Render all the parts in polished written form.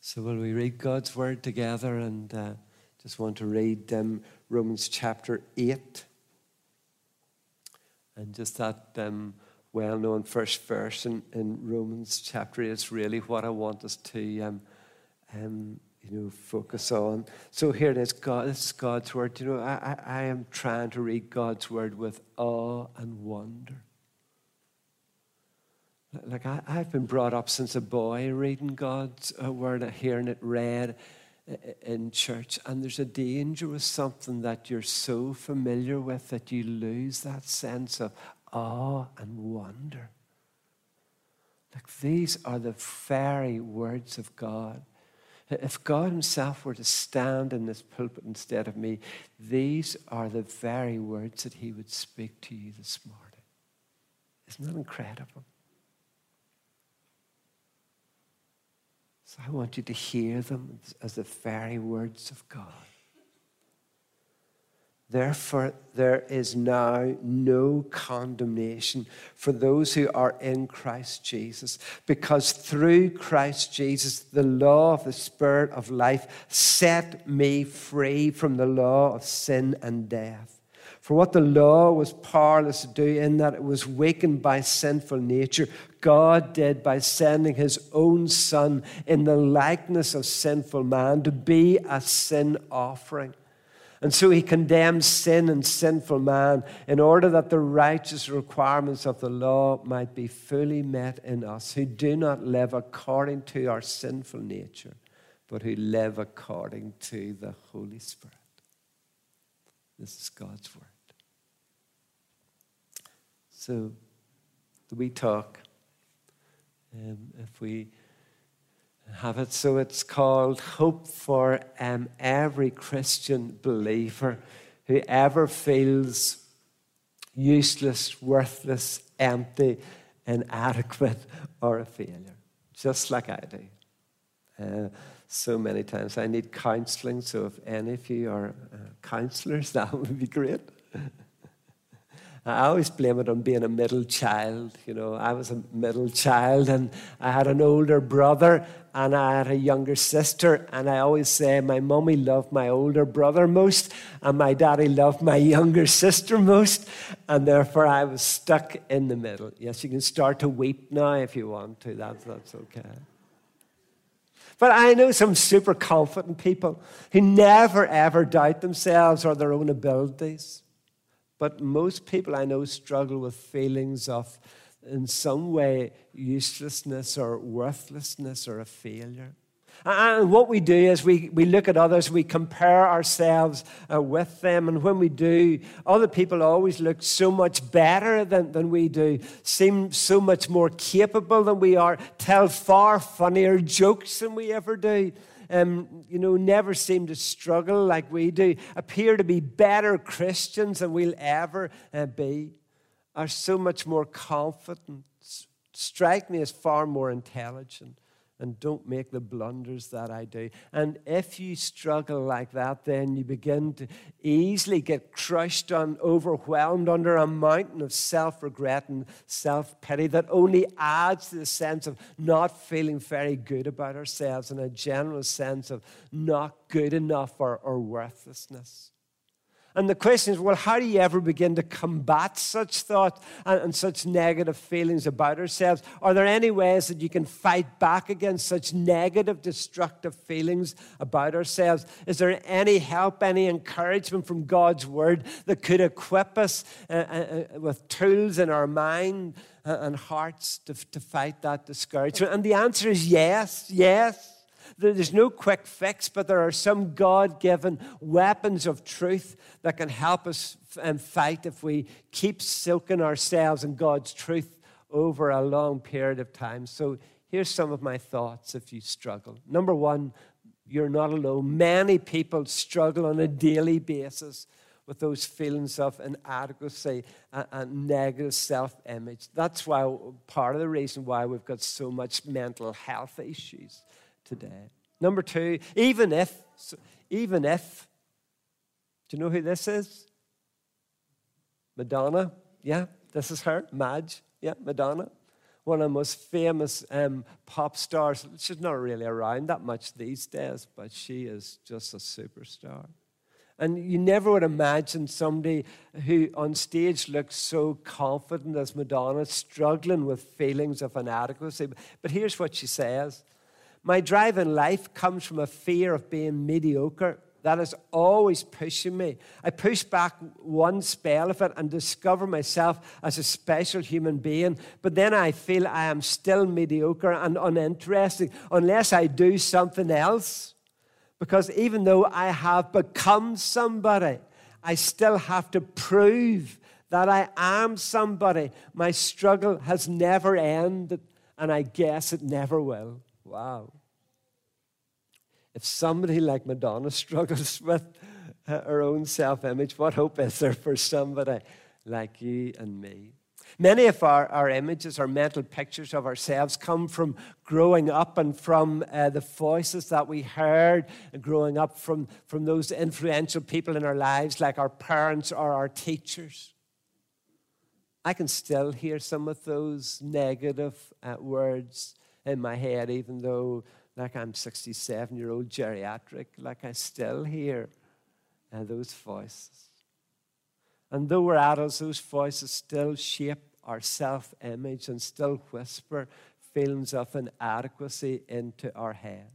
So will we read God's word together? And just want to read Romans chapter 8. And just that well-known first verse in Romans chapter 8 is really what I want us to focus on. So here it is. This is God's word. I am trying to read God's word with awe and wonder. Like I've been brought up since a boy reading God's word, hearing it read in church. And there's a danger with something that you're so familiar with that you lose that sense of awe and wonder. Like these are the very words of God. If God himself were to stand in this pulpit instead of me, these are the very words that he would speak to you this morning. Isn't that incredible? So I want you to hear them as the very words of God. Therefore, there is now no condemnation for those who are in Christ Jesus, because through Christ Jesus, the law of the Spirit of life set me free from the law of sin and death. For what the law was powerless to do, in that it was weakened by sinful nature, God did by sending his own Son in the likeness of sinful man to be a sin offering. And so he condemned sin and sinful man in order that the righteous requirements of the law might be fully met in us, who do not live according to our sinful nature, but who live according to the Holy Spirit. This is God's word. So, we talk, if we have it, so it's called Hope for every Christian believer who ever feels useless, worthless, empty, inadequate, or a failure, just like I do. So many times I need counseling, so if any of you are counselors, that would be great. I always blame it on being a middle child. I was a middle child, and I had an older brother, and I had a younger sister, and I always say my mummy loved my older brother most, and my daddy loved my younger sister most, and therefore I was stuck in the middle. Yes, you can start to weep now if you want to. That's okay. But I know some super confident people who never, ever doubt themselves or their own abilities. But most people I know struggle with feelings of, in some way, uselessness or worthlessness or a failure. And what we do is we look at others, we compare ourselves with them. And when we do, other people always look so much better than we do, seem so much more capable than we are, tell far funnier jokes than we ever do. Never seem to struggle like we do, appear to be better Christians than we'll ever be, are so much more confident, strike me as far more intelligent, and don't make the blunders that I do. And if you struggle like that, then you begin to easily get crushed and overwhelmed under a mountain of self-regret and self-pity that only adds to the sense of not feeling very good about ourselves and a general sense of not good enough or worthlessness. And the question is, well, how do you ever begin to combat such thought and such negative feelings about ourselves? Are there any ways that you can fight back against such negative, destructive feelings about ourselves? Is there any help, any encouragement from God's word that could equip us with tools in our mind and hearts to fight that discouragement? And the answer is yes. There's no quick fix, but there are some God-given weapons of truth that can help us fight if we keep soaking ourselves in God's truth over a long period of time. So here's some of my thoughts if you struggle. Number one, you're not alone. Many people struggle on a daily basis with those feelings of inadequacy and negative self-image. That's why part of the reason why we've got so much mental health issues today. Number two, even if, do you know who this is? Madonna. Yeah, this is her, Madge. Yeah, Madonna. one of the most famous pop stars. She's not really around that much these days, but she is just a superstar. And you never would imagine somebody who on stage looks so confident as Madonna, struggling with feelings of inadequacy. But here's what she says. My drive in life comes from a fear of being mediocre. That is always pushing me. I push back one spell of it and discover myself as a special human being. But then I feel I am still mediocre and uninteresting unless I do something else. Because even though I have become somebody, I still have to prove that I am somebody. My struggle has never ended, and I guess it never will. Wow. If somebody like Madonna struggles with her own self-image, what hope is there for somebody like you and me? Many of our images, our mental pictures of ourselves come from growing up and from the voices that we heard growing up from those influential people in our lives like our parents or our teachers. I can still hear some of those negative words in my head, even though like I'm 67-year-old geriatric, like I still hear those voices. And though we're adults, those voices still shape our self-image and still whisper feelings of inadequacy into our heads.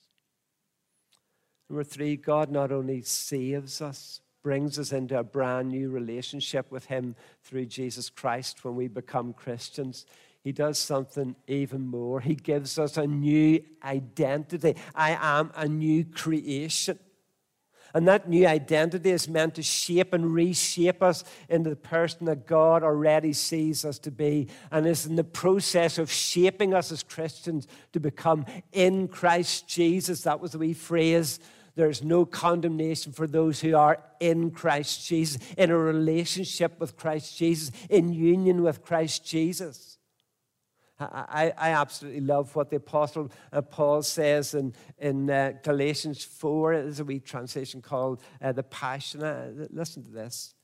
Number 3, God not only saves us, brings us into a brand new relationship with Him through Jesus Christ when we become Christians. He does something even more. He gives us a new identity. I am a new creation. And that new identity is meant to shape and reshape us into the person that God already sees us to be, and is in the process of shaping us as Christians to become in Christ Jesus. That was the wee phrase. There's no condemnation for those who are in Christ Jesus, in a relationship with Christ Jesus, in union with Christ Jesus. I absolutely love what the Apostle Paul says in Galatians 4. There's a wee translation called the Passion. Listen to this.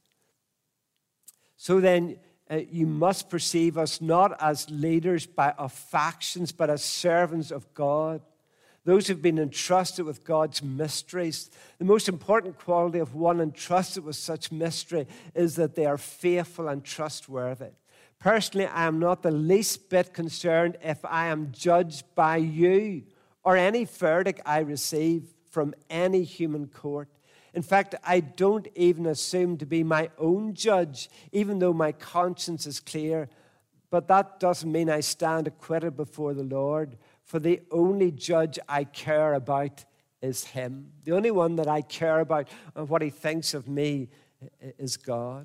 So then, you must perceive us not as leaders of factions, but as servants of God. Those who've been entrusted with God's mysteries. The most important quality of one entrusted with such mystery is that they are faithful and trustworthy. Personally, I am not the least bit concerned if I am judged by you or any verdict I receive from any human court. In fact, I don't even assume to be my own judge, even though my conscience is clear. But that doesn't mean I stand acquitted before the Lord, for the only judge I care about is Him. The only one that I care about and what He thinks of me is God.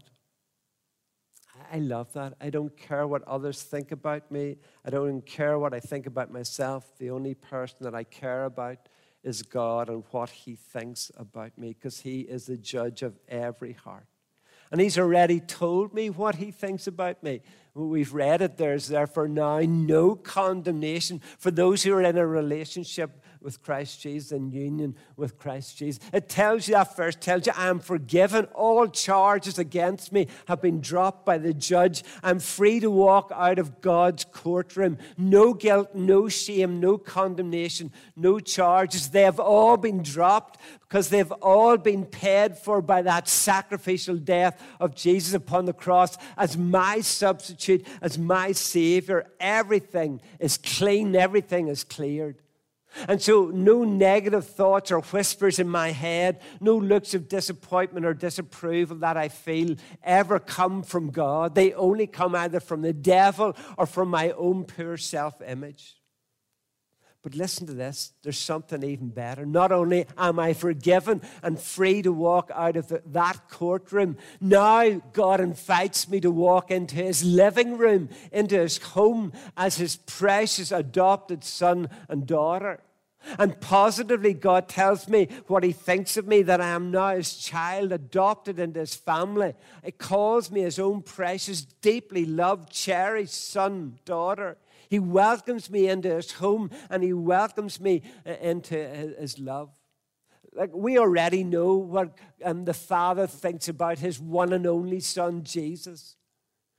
I love that. I don't care what others think about me. I don't care what I think about myself. The only person that I care about is God and what He thinks about me, because He is the judge of every heart. And He's already told me what He thinks about me. We've read it. There's therefore now no condemnation for those who are in a relationship with Christ Jesus, in union with Christ Jesus. It tells you, that verse tells you, I am forgiven. All charges against me have been dropped by the judge. I'm free to walk out of God's courtroom. No guilt, no shame, no condemnation, no charges. They have all been dropped because they've all been paid for by that sacrificial death of Jesus upon the cross as my substitute, as my Savior. Everything is clean. Everything is cleared. And so no negative thoughts or whispers in my head, no looks of disappointment or disapproval that I feel ever come from God. They only come either from the devil or from my own poor self-image. But listen to this, there's something even better. Not only am I forgiven and free to walk out of that courtroom, now God invites me to walk into His living room, into His home as His precious adopted son and daughter. And positively, God tells me what He thinks of me, that I am now His child, adopted into His family. He calls me His own precious, deeply loved, cherished son, daughter. He welcomes me into His home, and He welcomes me into His love. Like, we already know what the Father thinks about His one and only Son, Jesus.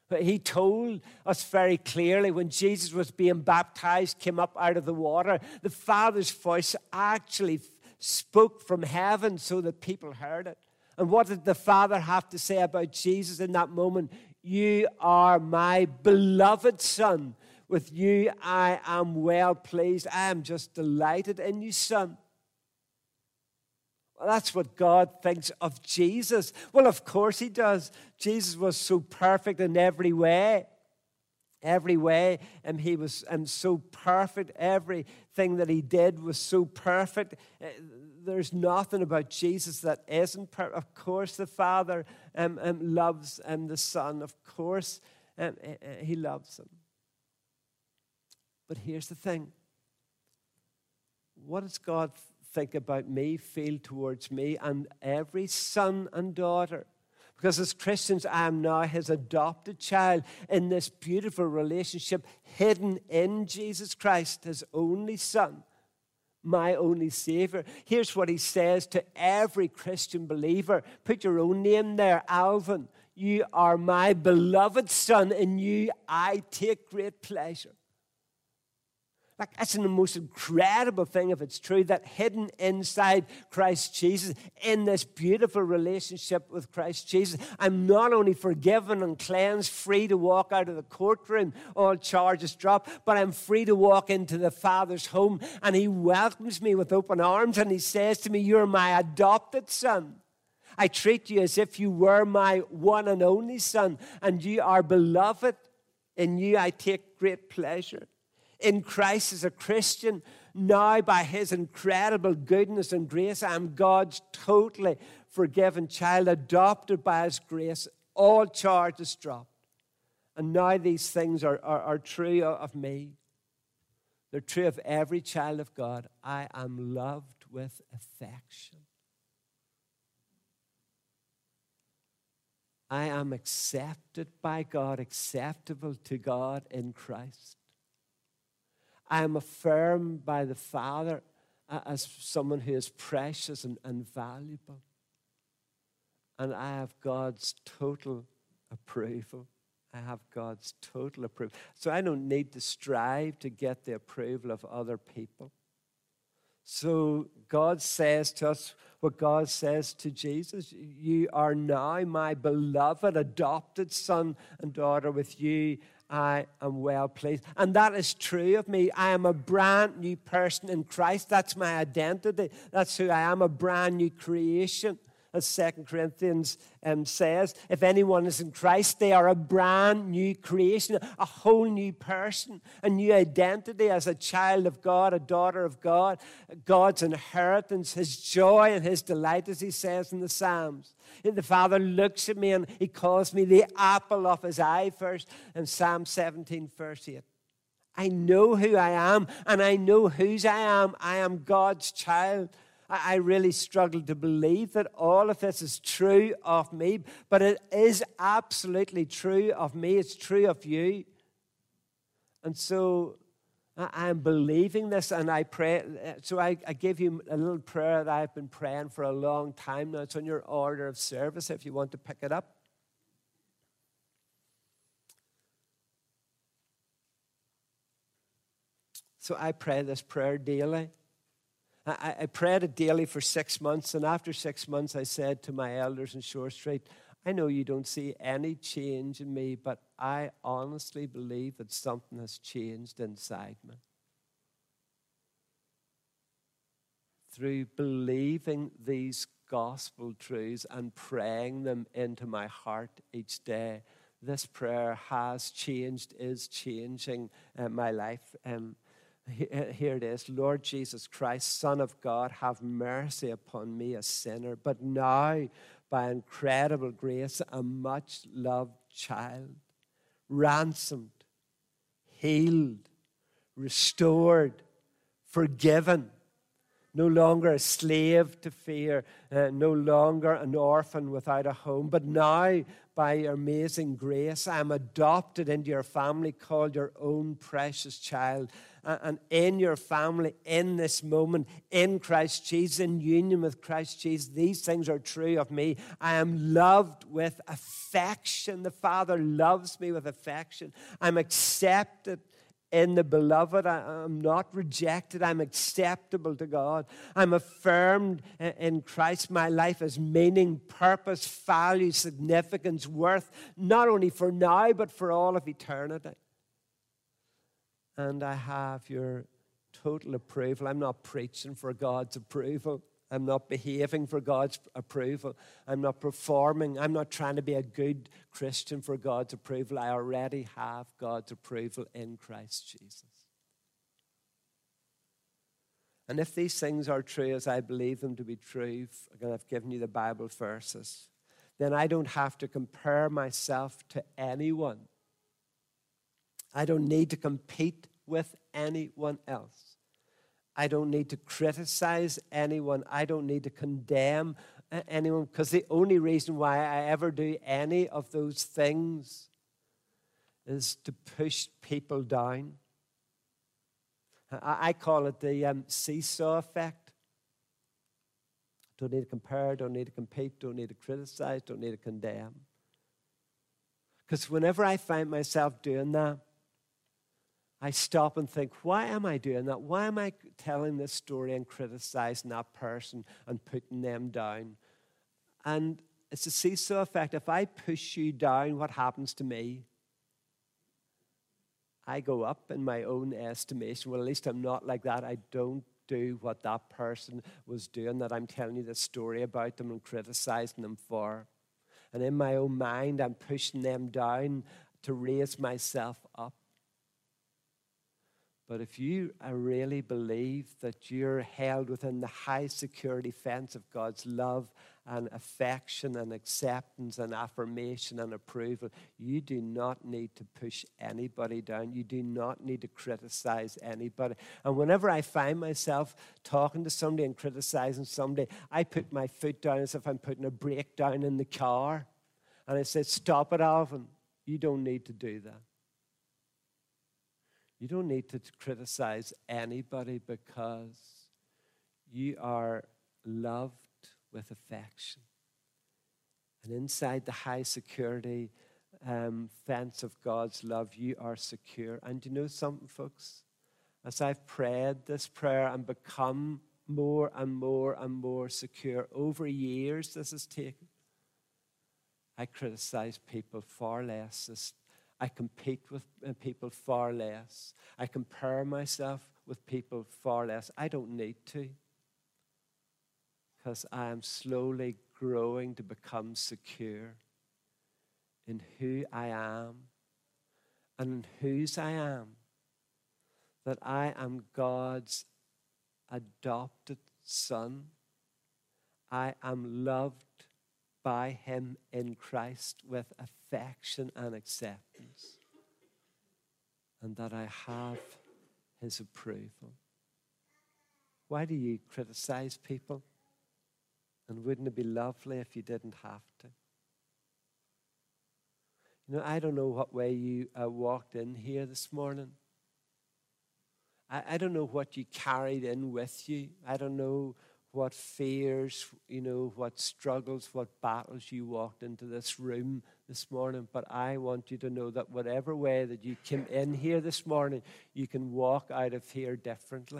But he told us very clearly when Jesus was being baptized, came up out of the water, the Father's voice actually spoke from heaven so that people heard it. And what did the Father have to say about Jesus in that moment? You are my beloved Son. With you I am well pleased. I am just delighted in you, Son. Well, that's what God thinks of Jesus. Well, of course he does. Jesus was so perfect in every way. Every way, and he was so perfect. Everything that he did was so perfect. There's nothing about Jesus that isn't perfect. Of course, the Father loves the Son. Of course, he loves him. But here's the thing. What does God think about me, feel towards me, and every son and daughter? Because as Christians, I am now his adopted child in this beautiful relationship hidden in Jesus Christ, his only Son, my only Savior. Here's what he says to every Christian believer. Put your own name there, Alvin. You are my beloved Son, in you I take great pleasure. Like, that's the most incredible thing if it's true, that hidden inside Christ Jesus, in this beautiful relationship with Christ Jesus, I'm not only forgiven and cleansed, free to walk out of the courtroom, all charges dropped, but I'm free to walk into the Father's home, and he welcomes me with open arms, and he says to me, you're my adopted son. I treat you as if you were my one and only son, and you are beloved. In you I take great pleasure. In Christ as a Christian, now by his incredible goodness and grace, I am God's totally forgiven child, adopted by his grace, all charges dropped. And now these things are true of me. They're true of every child of God. I am loved with affection. I am accepted by God, acceptable to God in Christ. I am affirmed by the Father as someone who is precious and valuable. And I have God's total approval. I have God's total approval. So I don't need to strive to get the approval of other people. So God says to us what God says to Jesus. You are now my beloved, adopted son and daughter. With you I am well pleased. And that is true of me. I am a brand new person in Christ. That's my identity. That's who I am, a brand new creation. As 2 Corinthians says, if anyone is in Christ, they are a brand new creation, a whole new person, a new identity as a child of God, a daughter of God, God's inheritance, his joy and his delight, as he says in the Psalms. The Father looks at me and he calls me the apple of his eye first in Psalm 17, verse 8. I know who I am and I know whose I am. I am God's child. I really struggle to believe that all of this is true of me, but it is absolutely true of me. It's true of you. And so I am believing this, and I pray. So I give you a little prayer that I've been praying for a long time now. It's on your order of service if you want to pick it up. So I pray this prayer daily. I prayed it daily for 6 months, and after 6 months I said to my elders in Shore Street, I know you don't see any change in me, but I honestly believe that something has changed inside me. Through believing these gospel truths and praying them into my heart each day, this prayer has changed, is changing my life. Here it is. Lord Jesus Christ, Son of God, have mercy upon me, a sinner, but now, by incredible grace, a much-loved child, ransomed, healed, restored, forgiven. no longer a slave to fear, no longer an orphan without a home. But now, by your amazing grace, I am adopted into your family, called your own precious child. And in your family, in this moment, in Christ Jesus, in union with Christ Jesus, these things are true of me. I am loved with affection. The Father loves me with affection. I'm accepted in the beloved. I'm not rejected. I'm acceptable to God. I'm affirmed in Christ. My life has meaning, purpose, value, significance, worth, not only for now, but for all of eternity. And I have your total approval. I'm not preaching for God's approval. I'm not behaving for God's approval. I'm not performing. I'm not trying to be a good Christian for God's approval. I already have God's approval in Christ Jesus. And if these things are true as I believe them to be true, again, I've given you the Bible verses, then I don't have to compare myself to anyone. I don't need to compete with anyone else. I don't need to criticize anyone. I don't need to condemn anyone, because the only reason why I ever do any of those things is to push people down. I call it the seesaw effect. Don't need to compare, don't need to compete, don't need to criticize, don't need to condemn. Because whenever I find myself doing that, I stop and think, why am I doing that? Why am I telling this story and criticizing that person and putting them down? And it's a seesaw effect. If I push you down, what happens to me? I go up in my own estimation. Well, at least I'm not like that. I don't do what that person was doing that I'm telling you the story about them and criticizing them for. And in my own mind, I'm pushing them down to raise myself up. But if you really believe that you're held within the high security fence of God's love and affection and acceptance and affirmation and approval, you do not need to push anybody down. You do not need to criticize anybody. And whenever I find myself talking to somebody and criticizing somebody, I put my foot down as if I'm putting a brake down in the car. And I say, stop it, Alvin. You don't need to do that. You don't need to criticize anybody, because you are loved with affection. And inside the high security fence of God's love, you are secure. And you know something, folks? As I've prayed this prayer and become more and more and more secure over years this has taken, I criticize people far less. I compete with people far less. I compare myself with people far less. I don't need to, because I am slowly growing to become secure in who I am and in whose I am. That I am God's adopted son. I am loved by him in Christ with affection and acceptance, and that I have his approval. Why do you criticize people? And wouldn't it be lovely if you didn't have to? You know, I don't know what way you walked in here this morning. I don't know what you carried in with you. I don't know what fears, what struggles, what battles you walked into this room this morning. But I want you to know that whatever way that you came in here this morning, you can walk out of here differently.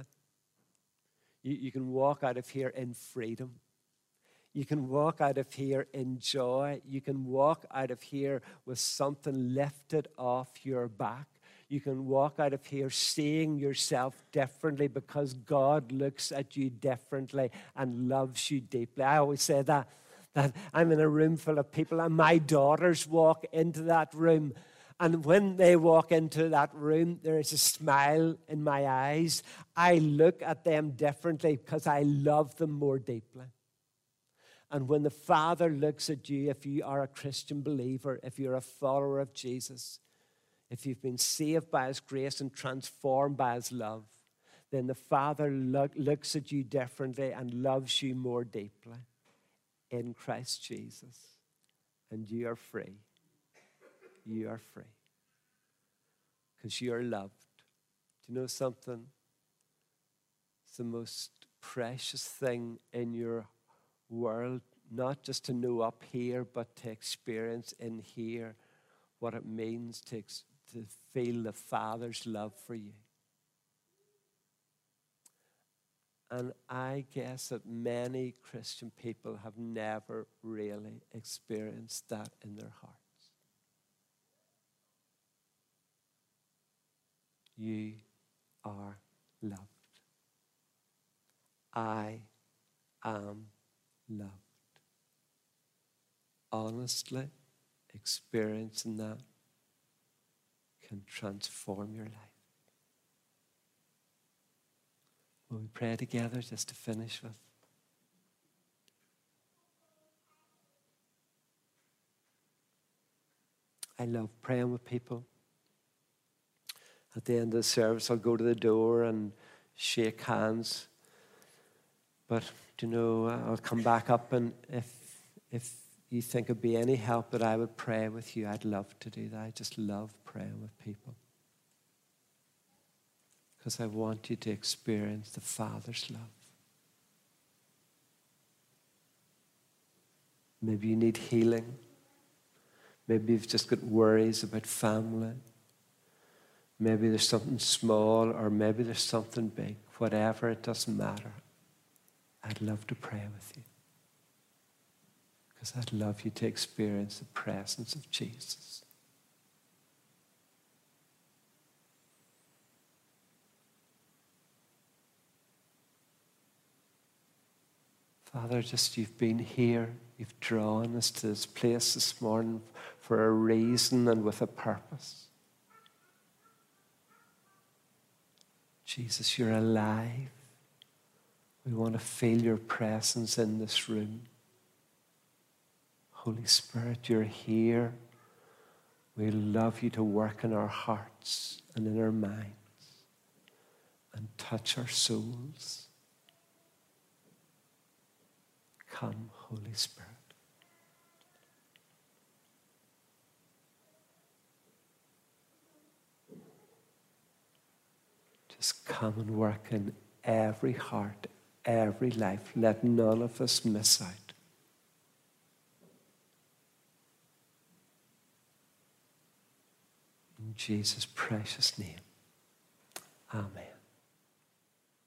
You can walk out of here in freedom. You can walk out of here in joy. You can walk out of here with something lifted off your back. You can walk out of here seeing yourself differently, because God looks at you differently and loves you deeply. I always say that I'm in a room full of people, and my daughters walk into that room. And when they walk into that room, there is a smile in my eyes. I look at them differently because I love them more deeply. And when the Father looks at you, if you are a Christian believer, if you're a follower of Jesus, if you've been saved by his grace and transformed by his love, then the Father looks at you differently and loves you more deeply in Christ Jesus. And you are free. You are free. Because you are loved. Do you know something? It's the most precious thing in your world, not just to know up here, but to experience in here what it means to feel the Father's love for you. And I guess that many Christian people have never really experienced that in their hearts. You are loved. I am loved. Honestly, experiencing that can transform your life. Will we pray together just to finish with? I love praying with people. At the end of the service, I'll go to the door and shake hands. But, you know, I'll come back up, and if you think it'd be any help that I would pray with you, I'd love to do that. I just love praying with people. Because I want you to experience the Father's love. Maybe you need healing. Maybe you've just got worries about family. Maybe there's something small, or maybe there's something big. Whatever, it doesn't matter. I'd love to pray with you. Because I'd love you to experience the presence of Jesus. Father, just you've been here. You've drawn us to this place this morning for a reason and with a purpose. Jesus, you're alive. We want to feel your presence in this room. Holy Spirit, you're here. We love you to work in our hearts and in our minds and touch our souls. Come, Holy Spirit. Just come and work in every heart, every life. Let none of us miss out. In Jesus' precious name. Amen.